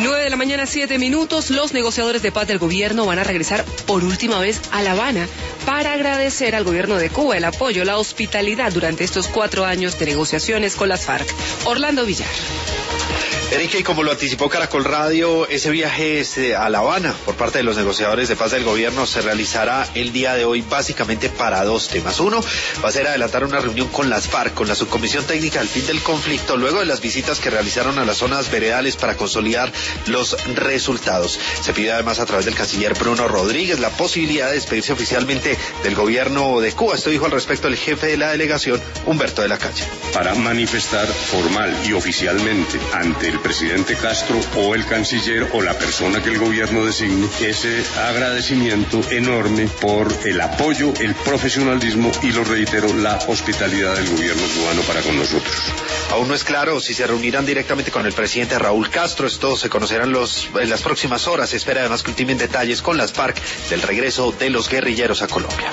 9 de la mañana, 7 minutos. Los negociadores de paz del gobierno van a regresar por última vez a La Habana para agradecer al gobierno de Cuba el apoyo, la hospitalidad durante estos 4 años de negociaciones con las FARC. Orlando Villar. Enrique, y como lo anticipó Caracol Radio, ese viaje a La Habana por parte de los negociadores de paz del gobierno se realizará el día de hoy básicamente para 2 temas. Uno, va a ser adelantar una reunión con las FARC, con la subcomisión técnica al fin del conflicto, luego de las visitas que realizaron a las zonas veredales para consolidar los resultados. Se pide además a través del canciller Bruno Rodríguez la posibilidad de despedirse oficialmente del gobierno de Cuba. Esto dijo al respecto el jefe de la delegación, Humberto de la Calle. Para manifestar formal y oficialmente ante el presidente Castro o el canciller o la persona que el gobierno designe ese agradecimiento enorme por el apoyo, el profesionalismo y, lo reitero, la hospitalidad del gobierno cubano para con nosotros. Aún no es claro si se reunirán directamente con el presidente Raúl Castro. Esto se conocerá en las próximas horas. Se espera además que ultimen detalles con las FARC del regreso de los guerrilleros a Colombia.